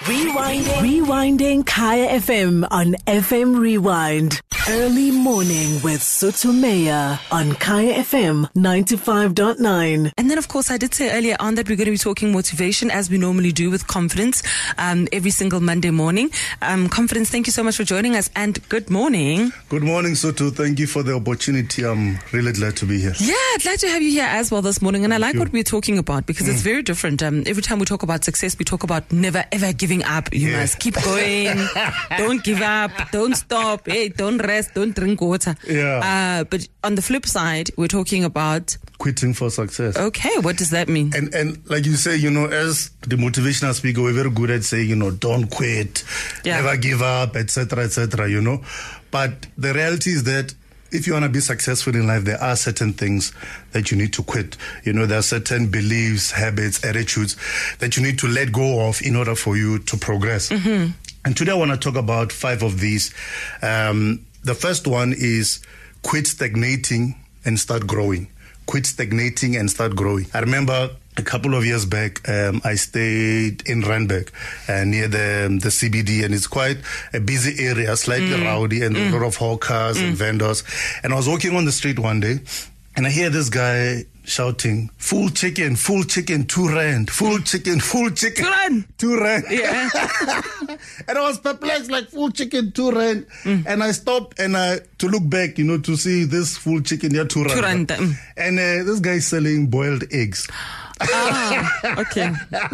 Rewinding Kaya FM on FM Rewind. Early morning with Sotomea on Kaya FM 95.9. And then, of course, I did say earlier on that we're going to be talking motivation as we normally do with Confidence every single Monday morning. Confidence, thank you so much for joining us and good morning. Good morning, Soto. Thank you for the opportunity. I'm really glad to be here. Yeah, glad to have you here as well this morning. And I like what we're talking about because it's very different. Every time we talk about success, we talk about never ever giving up. You must keep going. Don't give up. Don't stop. Hey, don't rest. Don't drink water. Yeah. But on the flip side, we're talking about quitting for success. Okay, what does that mean? And like you say, as the motivational speaker, we're very good at saying, don't quit, never give up, etc., etc., But the reality is that if you want to be successful in life, there are certain things that you need to quit. There are certain beliefs, habits, attitudes that you need to let go of in order for you to progress. Mm-hmm. And today I want to talk about 5 of these. The first one is quit stagnating and start growing. Quit stagnating and start growing. I remember a couple of years back, I stayed in Randburg near the CBD, and it's quite a busy area, slightly rowdy, and a lot of hawkers and vendors. And I was walking on the street one day, and I hear this guy shouting, full chicken, 2 rand, full chicken, 2 rand. 2 rand. Yeah. And I was perplexed, like, full chicken, 2 rand. And I stopped and to look back, to see this full chicken, 2 rand. 2 rand. And this guy is selling boiled eggs. Okay.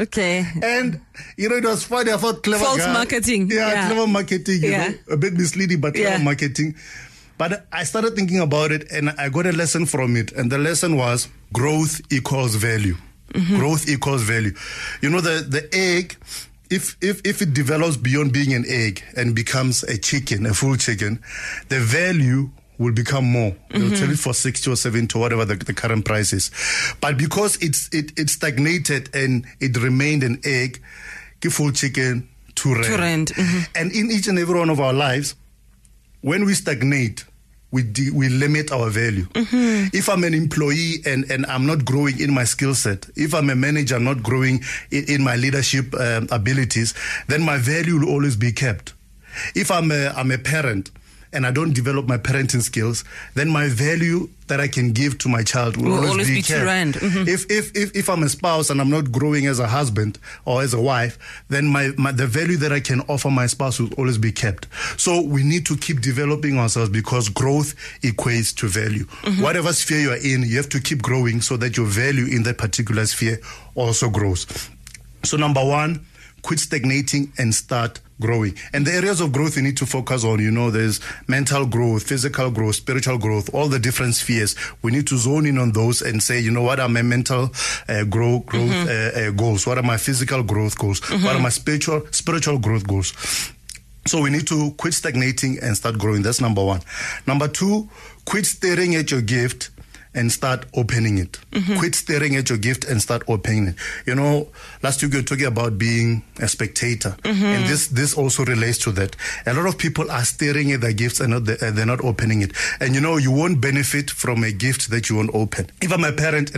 And, it was funny. I thought clever false guy. Marketing. Yeah, clever marketing, a bit misleading, but clever marketing. But I started thinking about it, and I got a lesson from it. And the lesson was growth equals value. Mm-hmm. Growth equals value. The egg, if it develops beyond being an egg and becomes a chicken, a full chicken, the value will become more. They'll sell it for 60 or 70 or whatever the current price is. But because it stagnated and it remained an egg, full chicken, 2 rand. 2 rand. Mm-hmm. And in each and every one of our lives, when we stagnate, we limit our value. Mm-hmm. If I'm an employee and I'm not growing in my skill set, if I'm a manager, I'm not growing in my leadership abilities, then my value will always be kept. If I'm a parent and I don't develop my parenting skills, then my value that I can give to my child will always be kept. 2 rand. Mm-hmm. If I'm a spouse and I'm not growing as a husband or as a wife, then the value that I can offer my spouse will always be kept. So we need to keep developing ourselves because growth equates to value. Mm-hmm. Whatever sphere you are in, you have to keep growing so that your value in that particular sphere also grows. So number 1, quit stagnating and start growing. And the areas of growth you need to focus on, there's mental growth, physical growth, spiritual growth, all the different spheres. We need to zone in on those and say, what are my mental growth goals? What are my physical growth goals? Mm-hmm. What are my spiritual growth goals? So we need to quit stagnating and start growing. That's number 1. Number 2, quit staring at your gift and start opening it. Mm-hmm. Quit staring at your gift and start opening it. Last week we were talking about being a spectator. Mm-hmm. And this also relates to that. A lot of people are staring at their gifts and they're not opening it. And you won't benefit from a gift that you won't open. If I'm a parent and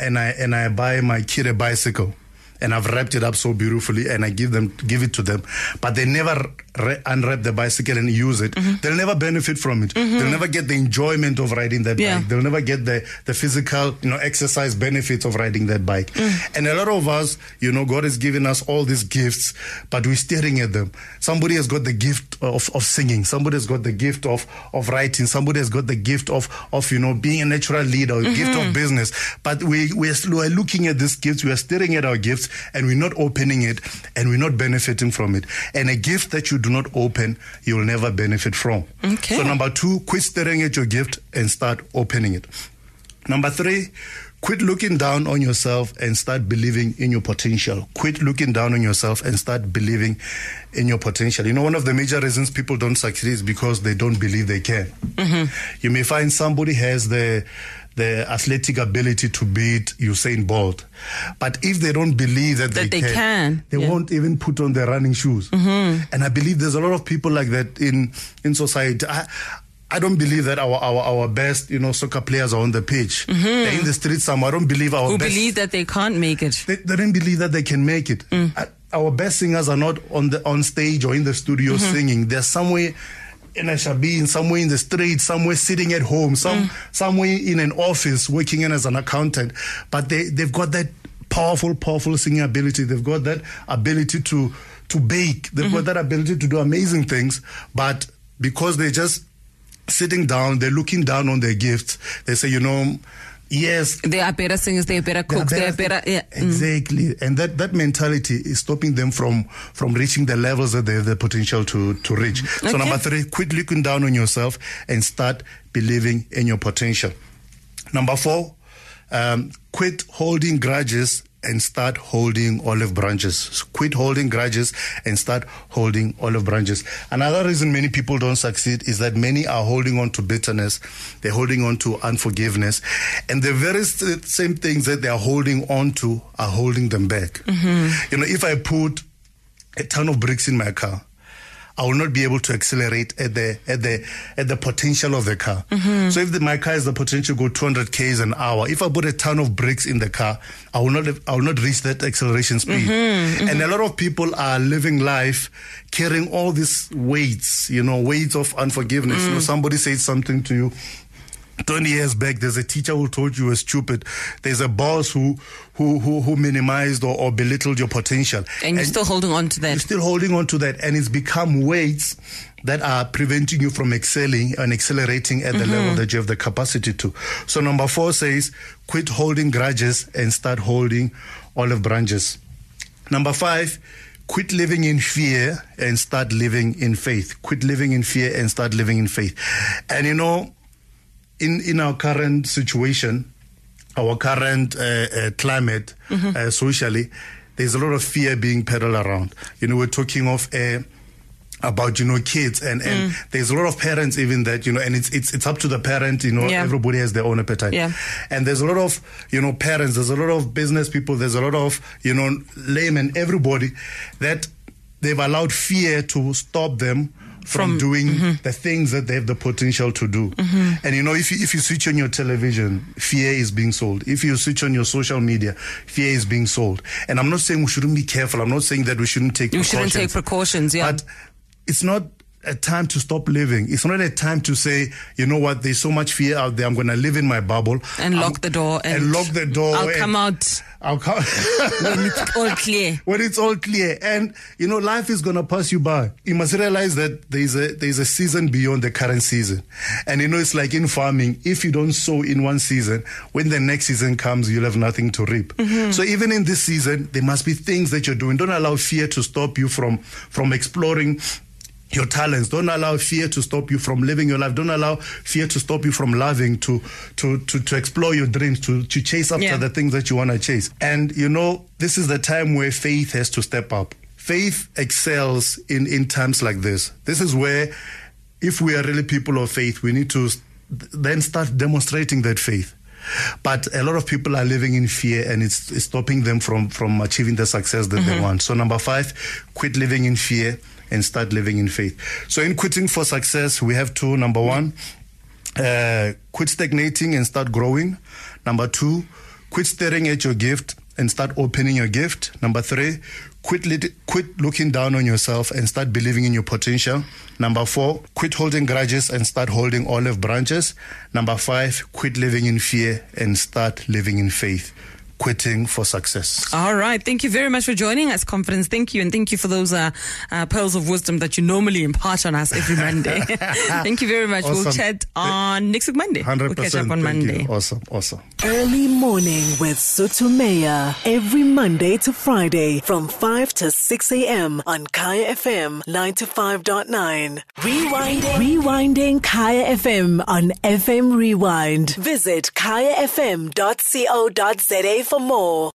I buy my kid a bicycle, and I've wrapped it up so beautifully and I give it to them, but they never unwrap the bicycle and use it, they'll never benefit from it. They'll never get the enjoyment of riding that bike. They'll never get the physical, exercise benefits of riding that bike. And a lot of us, God has given us all these gifts, but we're staring at them. Somebody has got the gift of singing. Somebody has got the gift of writing. Somebody has got the gift of being a natural leader, or gift of business. But we're looking at these gifts, we are staring at our gifts, and we're not opening it, and we're not benefiting from it. And a gift that you do not open, you will never benefit from. Okay. So number 2, quit staring at your gift and start opening it. Number 3, quit looking down on yourself and start believing in your potential. Quit looking down on yourself and start believing in your potential. One of the major reasons people don't succeed is because they don't believe they can. Mm-hmm. You may find somebody has the athletic ability to beat Usain Bolt. But if they don't believe that they can, they won't even put on their running shoes. Mm-hmm. And I believe there's a lot of people like that in society. I don't believe that our best, soccer players are on the pitch. Mm-hmm. They're in the streets somewhere. I don't believe our best. Who believe that they can't make it. They don't believe that they can make it. our best singers are not on stage or in the studio singing. They're somewhere in a shabin, somewhere in the street, somewhere sitting at home, somewhere in an office working in as an accountant. But they've got that powerful singing ability. They've got that ability to bake. They've got that ability to do amazing things. But because they're just sitting down, they're looking down on their gifts. They say, yes, they are better singers, they are better cooks, they are better. Yeah. Exactly. And that mentality is stopping them from reaching the levels that they have the potential to reach. So number 3, quit looking down on yourself and start believing in your potential. Number 4, quit holding grudges and start holding olive branches. So quit holding grudges and start holding olive branches. Another reason many people don't succeed is that many are holding on to bitterness. They're holding on to unforgiveness. And the very same things that they are holding on to are holding them back. If I put a ton of bricks in my car, I will not be able to accelerate at the potential of the car. So if my car has the potential to go 200 km an hour, if I put a ton of bricks in the car, I will not reach that acceleration speed. And a lot of people are living life carrying all these weights, weights of unforgiveness. Somebody said something to you 20 years back. There's a teacher who told you were stupid. There's a boss who minimized or belittled your potential. And you're still holding on to that. You're still holding on to that. And it's become weights that are preventing you from excelling and accelerating at the level that you have the capacity to. So number 4 says, quit holding grudges and start holding olive branches. Number 5, quit living in fear and start living in faith. Quit living in fear and start living in faith. And in our current situation, our current climate, socially, there's a lot of fear being peddled around. We're talking about kids, and there's a lot of parents even that and it's up to the parent. Everybody has their own appetite. And there's a lot of parents, there's a lot of business people, there's a lot of laymen, everybody that they've allowed fear to stop them from doing the things that they have the potential to do. And if you switch on your television, fear is being sold. If you switch on your social media, fear is being sold. And I'm not saying we shouldn't be careful. I'm not saying that we shouldn't take precautions. You shouldn't take precautions, But it's not a time to stop living. It's not a time to say, there's so much fear out there, I'm going to live in my bubble. And lock the door. And lock the door. I'll come out when it's all clear. When it's all clear. And, life is going to pass you by. You must realize that there's a season beyond the current season. And, it's like in farming. If you don't sow in one season, when the next season comes, you'll have nothing to reap. So even in this season, there must be things that you're doing. Don't allow fear to stop you from exploring your talents. Don't allow fear to stop you from living your life. Don't allow fear to stop you from loving, to explore your dreams, to chase after the things that you want to chase. And, this is the time where faith has to step up. Faith excels in times like this. This is where, if we are really people of faith, we need to then start demonstrating that faith. But a lot of people are living in fear, and it's stopping them from achieving the success that they want. So number 5, quit living in fear and start living in faith. So in quitting for success, we have 2. Number 1, quit stagnating and start growing. Number 2, quit staring at your gift and start opening your gift. Number 3, quit looking down on yourself and start believing in your potential. Number 4, quit holding grudges and start holding olive branches. Number 5, quit living in fear and start living in faith. Quitting for success. All right. Thank you very much for joining us, Confidence. Thank you. And thank you for those pearls of wisdom that you normally impart on us every Monday. Thank you very much. Awesome. We'll chat on next week, Monday. 100%. We'll catch up on Monday. You. Awesome. Early morning with Sotomeya. Every Monday to Friday from 5 to 6 a.m. on Kaya FM 95.9. Rewinding Kaya FM on FM Rewind. Visit kayafm.co.za for more.